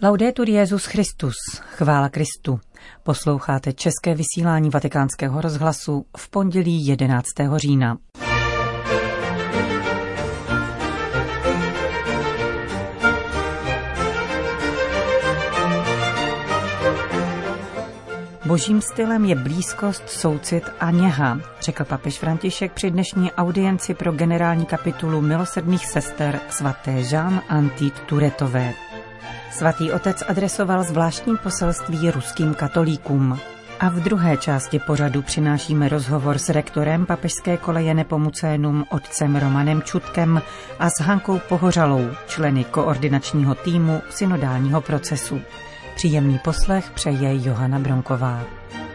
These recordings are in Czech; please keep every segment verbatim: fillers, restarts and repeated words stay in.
Laudetur Jesus Christus, chvála Kristu. Posloucháte české vysílání Vatikánského rozhlasu v pondělí jedenáctého října. Božím stylem je blízkost, soucit a něha, řekl papež František při dnešní audienci pro generální kapitulu milosrdných sester svaté Jeanne Antide Tourettové. Svatý otec adresoval zvláštní poselství ruským katolíkům. A v druhé části pořadu přinášíme rozhovor s rektorem papežské koleje Nepomucénum otcem Romanem Čutkem a s Hankou Pohořalou, členy koordinačního týmu synodálního procesu. Příjemný poslech přeje Johana Bronková.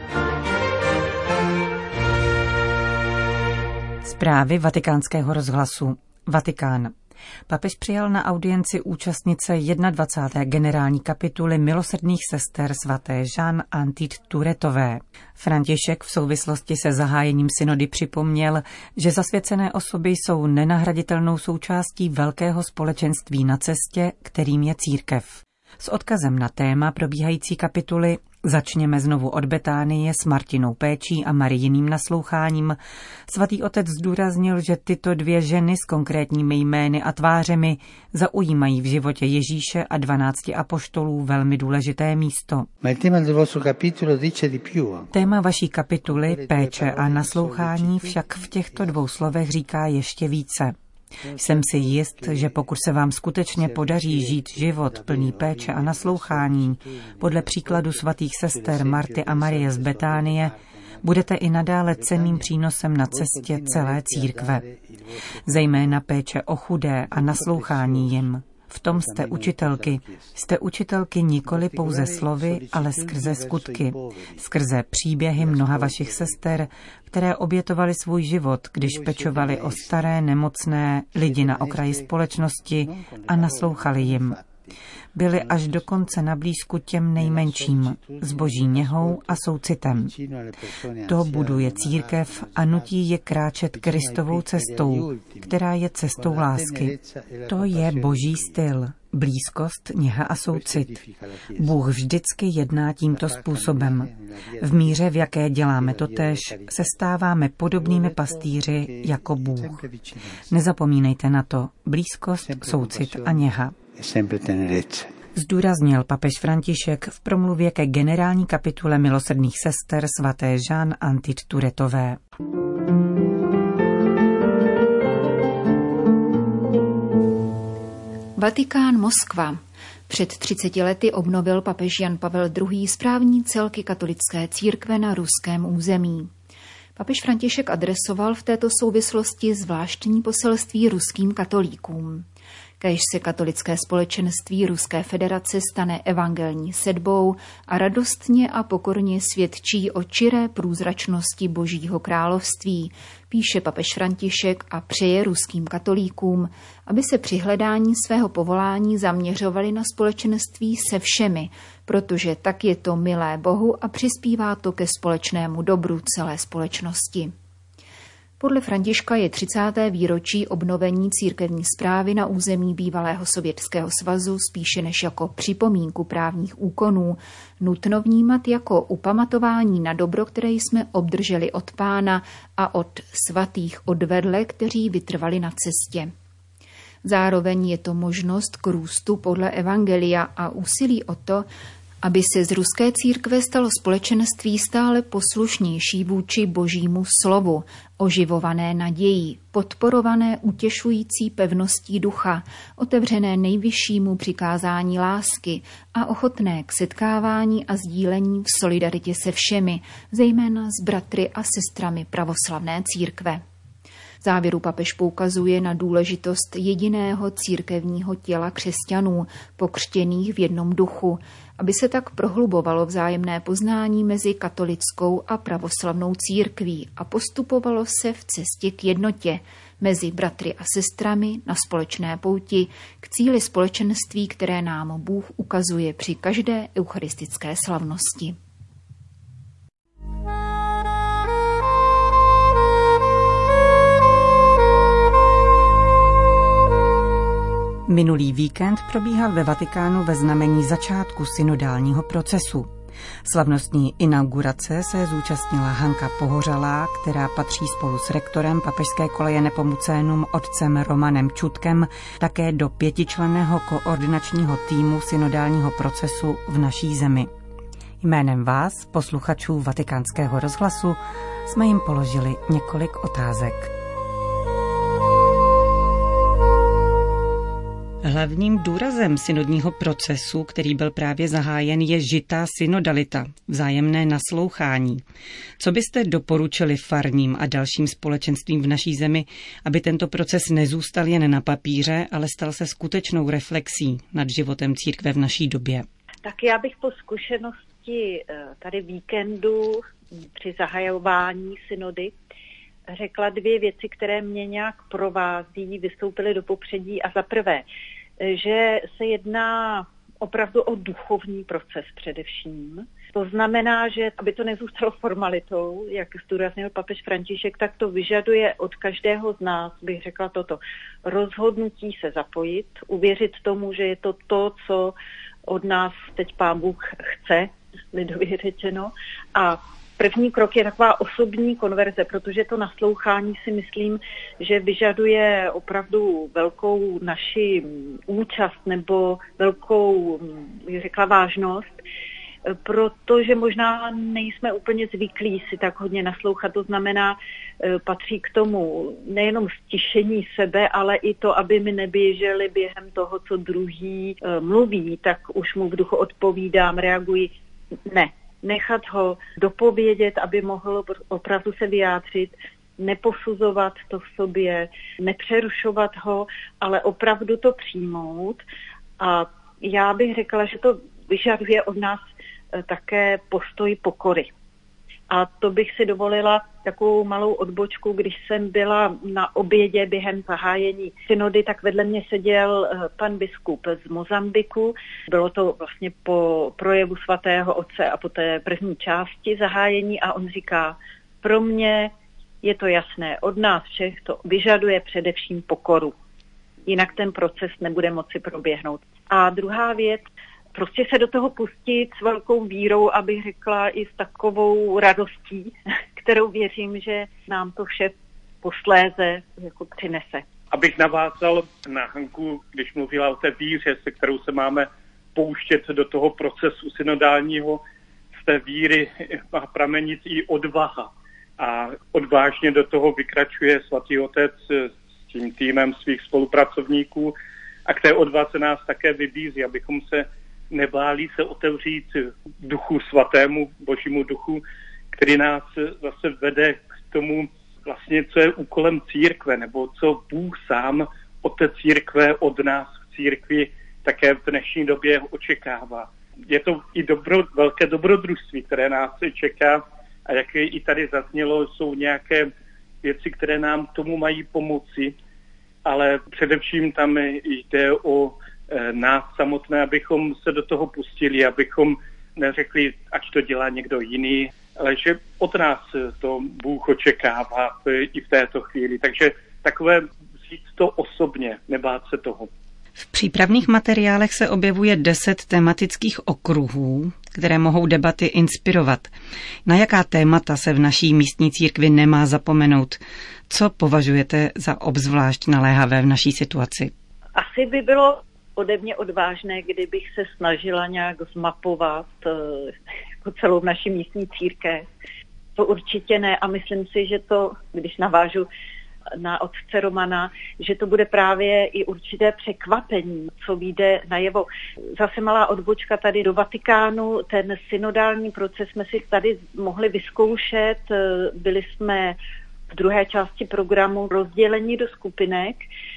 Zprávy Vatikánského rozhlasu. Vatikán. Papež přijal na audienci účastnice dvacáté první generální kapituly milosrdných sester svaté Jeanne Antide Tourettové. František v souvislosti se zahájením synody připomněl, že zasvěcené osoby jsou nenahraditelnou součástí velkého společenství na cestě, kterým je církev. S odkazem na téma probíhající kapituly začněme znovu od Betánie s Martinou péčí a Marijiným nasloucháním. Svatý otec zdůraznil, že tyto dvě ženy s konkrétními jmény a tvářemi zaujímají v životě Ježíše a dvanácti apoštolů velmi důležité místo. Téma vaší kapituly, péče a naslouchání, však v těchto dvou slovech říká ještě více. Jsem si jist, že pokud se vám skutečně podaří žít život plný péče a naslouchání, podle příkladu svatých sester Marty a Marie z Betánie, budete i nadále cenným přínosem na cestě celé církve. Zejména péče o chudé a naslouchání jim. V tom jste učitelky. Jste učitelky nikoli pouze slovy, ale skrze skutky. Skrze příběhy mnoha vašich sester, které obětovaly svůj život, když pečovali o staré, nemocné lidi na okraji společnosti a naslouchali jim. Byli až dokonce na blízku těm nejmenším, s boží něhou a soucitem. To buduje církev a nutí je kráčet Kristovou cestou, která je cestou lásky. To je boží styl, blízkost, něha a soucit. Bůh vždycky jedná tímto způsobem. V míře, v jaké děláme totéž, se stáváme podobnými pastýři jako Bůh. Nezapomínejte na to, blízkost, soucit a něha. Zdůraznil papež František v promluvě ke generální kapitule milosrdných sester svaté Jeanne Antide Tourettové. Vatikán, Moskva. Před třiceti lety obnovil papež Jan Pavel druhý. správní celky katolické církve na ruském území. Papež František adresoval v této souvislosti zvláštní poselství ruským katolíkům. Kéž se katolické společenství Ruské federace stane evangelní sedbou a radostně a pokorně svědčí o čiré průzračnosti Božího království, píše papež František a přeje ruským katolíkům, aby se při hledání svého povolání zaměřovali na společenství se všemi, protože tak je to milé Bohu a přispívá to ke společnému dobru celé společnosti. Podle Františka je třicáté výročí obnovení církevní správy na území bývalého Sovětského svazu spíše než jako připomínku právních úkonů nutno vnímat jako upamatování na dobro, které jsme obdrželi od Pána a od svatých odvedle, kteří vytrvali na cestě. Zároveň je to možnost k růstu podle evangelia a úsilí o to, aby se z ruské církve stalo společenství stále poslušnější vůči Božímu slovu, oživované nadějí, podporované utěšující pevností ducha, otevřené nejvyššímu přikázání lásky a ochotné k setkávání a sdílení v solidaritě se všemi, zejména s bratry a sestrami pravoslavné církve. V závěru papež poukazuje na důležitost jediného církevního těla křesťanů, pokřtěných v jednom duchu, aby se tak prohlubovalo vzájemné poznání mezi katolickou a pravoslavnou církví a postupovalo se v cestě k jednotě mezi bratry a sestrami na společné pouti k cíli společenství, které nám Bůh ukazuje při každé eucharistické slavnosti. Minulý víkend probíhal ve Vatikánu ve znamení začátku synodálního procesu. Slavnostní inaugurace se zúčastnila Hanka Pohořalá, která patří spolu s rektorem Papežské koleje Nepomucénum otcem Romanem Čutkem také do pětičlenného koordinačního týmu synodálního procesu v naší zemi. Jménem vás, posluchačů Vatikánského rozhlasu, jsme jim položili několik otázek. Hlavním důrazem synodního procesu, který byl právě zahájen, je žitá synodalita, vzájemné naslouchání. Co byste doporučili farním a dalším společenstvím v naší zemi, aby tento proces nezůstal jen na papíře, ale stal se skutečnou reflexí nad životem církve v naší době? Tak já bych po zkušenosti tady víkendu při zahajování synody řekla dvě věci, které mě nějak provází, vystoupily do popředí. A za prvé, že se jedná opravdu o duchovní proces především. To znamená, že aby to nezůstalo formalitou, jak zdůraznil papež František, tak to vyžaduje od každého z nás, bych řekla toto, rozhodnutí se zapojit, uvěřit tomu, že je to to, co od nás teď Pán Bůh chce, lidově řečeno. A první krok je taková osobní konverze, protože to naslouchání si myslím, že vyžaduje opravdu velkou naši účast nebo velkou, bych řekla, vážnost, protože možná nejsme úplně zvyklí si tak hodně naslouchat. To znamená, patří k tomu nejenom stišení sebe, ale i to, aby mi neběželi během toho, co druhý mluví, tak už mu v duchu odpovídám, reaguji. Ne. Nechat ho dopovědět, aby mohl opravdu se vyjádřit, neposuzovat to v sobě, nepřerušovat ho, ale opravdu to přijmout. A já bych řekla, že to vyžaduje od nás také postoj pokory. A to bych si dovolila takovou malou odbočku, když jsem byla na obědě během zahájení synody, tak vedle mě seděl pan biskup z Mozambiku. Bylo to vlastně po projevu svatého otce a po té první části zahájení a on říká, pro mě je to jasné, od nás všech to vyžaduje především pokoru. Jinak ten proces nebude moci proběhnout. A druhá věc, prostě se do toho pustit s velkou vírou, abych řekla i s takovou radostí, kterou věřím, že nám to vše posléze jako přinese. Abych navázal na Hanku, když mluvila o té víře, se kterou se máme pouštět do toho procesu synodálního, z té víry má pramenit i odvaha. A odvážně do toho vykračuje svatý otec s tím týmem svých spolupracovníků a k té odvaze nás také vybízí, abychom se nebáli se otevřít duchu svatému, božímu duchu, který nás zase vede k tomu, vlastně, co je úkolem církve, nebo co Bůh sám od té církve, od nás v církvi také v dnešní době očekává. Je to i dobro, velké dobrodružství, které nás čeká a jak i tady zaznělo, jsou nějaké věci, které nám tomu mají pomoci, ale především tam jde o nás samotné, abychom se do toho pustili, abychom neřekli, ať to dělá někdo jiný, ale že od nás to Bůh očekává i v této chvíli. Takže takové vzít to osobně, nebát se toho. V přípravných materiálech se objevuje deset tematických okruhů, které mohou debaty inspirovat. Na jaká témata se v naší místní církvi nemá zapomenout? Co považujete za obzvlášť naléhavé v naší situaci? Asi by bylo ode mě odvážné, kdybych se snažila nějak zmapovat jako celou naši místní církev. To určitě ne a myslím si, že to, když navážu na otce Romana, že to bude právě i určité překvapení, co vyjde najevo. Zase malá odbočka tady do Vatikánu, ten synodální proces jsme si tady mohli vyzkoušet, byli jsme v druhé části programu rozdělení do skupinek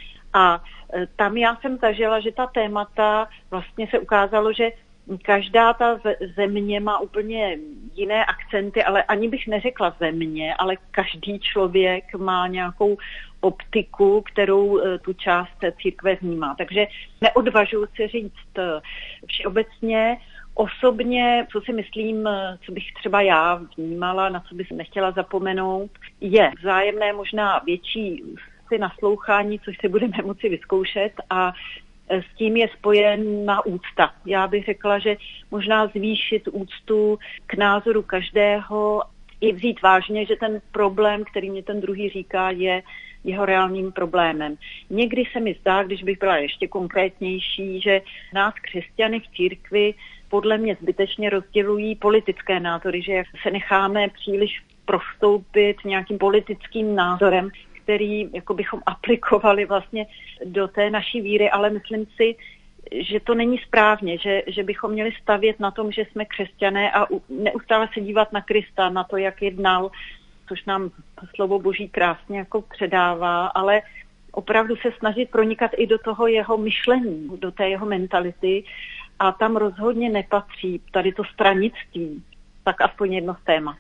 a tam já jsem zažila, že ta témata vlastně se ukázalo, že každá ta země má úplně jiné akcenty, ale ani bych neřekla země, ale každý člověk má nějakou optiku, kterou tu část církve vnímá. Takže neodvažuji si říct všeobecně. Osobně, co si myslím, co bych třeba já vnímala, na co bych nechtěla zapomenout, je vzájemné možná větší si naslouchání, což si budeme moci vyzkoušet a s tím je spojena úcta. Já bych řekla, že možná zvýšit úctu k názoru každého i vzít vážně, že ten problém, který mě ten druhý říká, je jeho reálným problémem. Někdy se mi zdá, když bych byla ještě konkrétnější, že nás křesťany v církvi podle mě zbytečně rozdělují politické názory, že se necháme příliš prostoupit nějakým politickým názorem, který jako bychom aplikovali vlastně do té naší víry, ale myslím si, že to není správně, že, že bychom měli stavět na tom, že jsme křesťané a neustále se dívat na Krista, na to, jak jednal, což nám slovo Boží krásně jako předává, ale opravdu se snažit pronikat i do toho jeho myšlení, do té jeho mentality a tam rozhodně nepatří tady to stranictví, tak aspoň jedno z témat.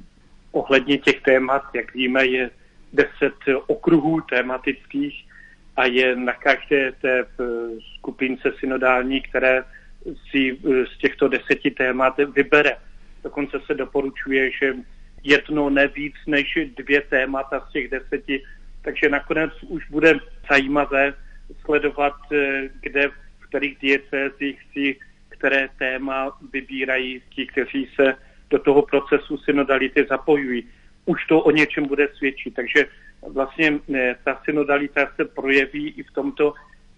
Ohledně těch témat, jak víme, je deset okruhů tematických a je na každé té skupince synodální, které si z těchto deseti témat vybere. Dokonce se doporučuje, že jedno nevíc než dvě témata z těch deseti, takže nakonec už bude zajímavé sledovat, kde, v kterých diecézích si které téma vybírají ti, kteří se do toho procesu synodality zapojují. Už to o něčem bude svědčit, takže vlastně ta synodalita se projeví i v tomto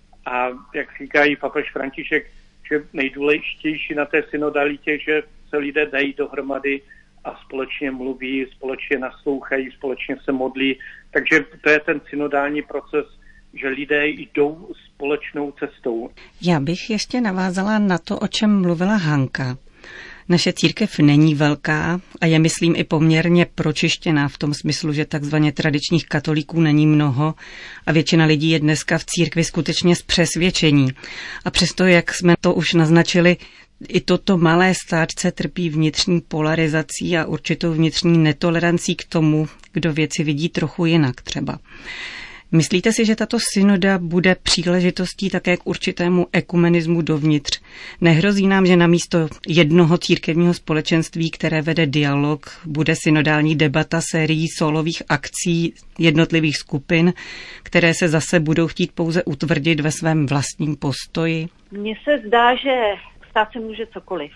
a jak říká i papež František, že nejdůležitější na té synodalitě, že se lidé dají dohromady a společně mluví, společně naslouchají, společně se modlí. Takže to je ten synodální proces, že lidé jdou společnou cestou. Já bych ještě navázala na to, o čem mluvila Hanka. Naše církev není velká a je, myslím, i poměrně pročištěná v tom smyslu, že takzvaně tradičních katolíků není mnoho a většina lidí je dneska v církvi skutečně z přesvědčení. A přesto, jak jsme to už naznačili, i toto malé státce trpí vnitřní polarizací a určitou vnitřní netolerancí k tomu, kdo věci vidí trochu jinak třeba. Myslíte si, že tato synoda bude příležitostí také k určitému ekumenismu dovnitř? Nehrozí nám, že namísto jednoho církevního společenství, které vede dialog, bude synodální debata sérií solových akcí jednotlivých skupin, které se zase budou chtít pouze utvrdit ve svém vlastním postoji? Mně se zdá, že stát se může cokoliv,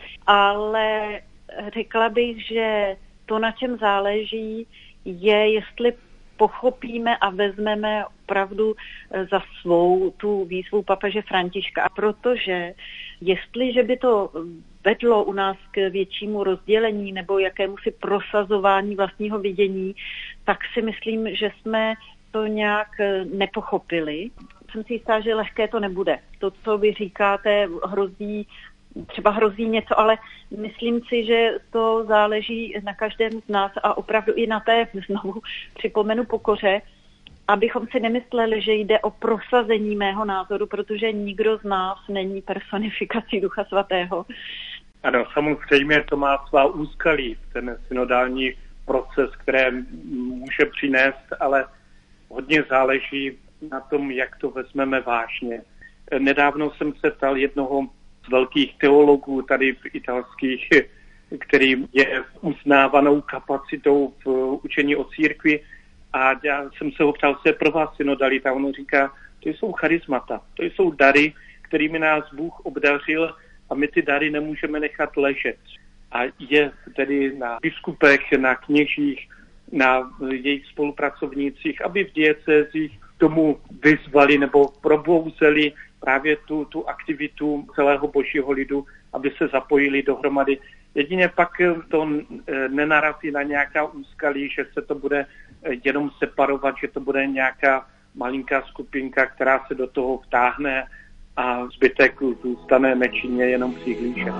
ale řekla bych, že to, na čem záleží, je, jestli pochopíme a vezmeme opravdu za svou tu výzvu papeže Františka. A protože jestliže by to vedlo u nás k většímu rozdělení nebo jakémusi prosazování vlastního vidění, tak si myslím, že jsme to nějak nepochopili. Jsem si jistá, že lehké to nebude. To, co vy říkáte, hrozí třeba hrozí něco, ale myslím si, že to záleží na každém z nás a opravdu i na té, znovu připomenu, pokoře, abychom si nemysleli, že jde o prosazení mého názoru, protože nikdo z nás není personifikací Ducha Svatého. Ano, samozřejmě to má svá úskalí, ten synodální proces, které může přinést, ale hodně záleží na tom, jak to vezmeme vážně. Nedávno jsem se ptal jednoho z velkých teologů tady v italských, který je uznávanou kapacitou v učení o církvi a já jsem se ho ptal, co je pro vás synodalita. On říká, to jsou charismata, to jsou dary, kterými nás Bůh obdařil a my ty dary nemůžeme nechat ležet. A je tedy na biskupech, na kněžích, na jejich spolupracovnících, aby v diecézích tomu vyzvali nebo probouzeli právě tu, tu aktivitu celého božího lidu, aby se zapojili dohromady. Jedině pak to nenarazí na nějaká úskalí, že se to bude jenom separovat, že to bude nějaká malinká skupinka, která se do toho vtáhne a zbytek zůstane nečinně jenom přihlížet.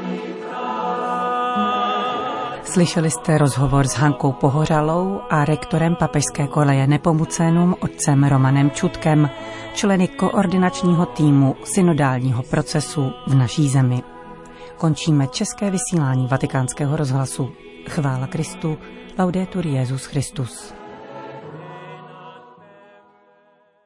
Slyšeli jste rozhovor s Hankou Pohořalou a rektorem Papežské koleje Nepomucenum otcem Romanem Čutkem, členy koordinačního týmu synodálního procesu v naší zemi. Končíme české vysílání Vatikánského rozhlasu. Chvála Kristu, laudetur Jesus Christus.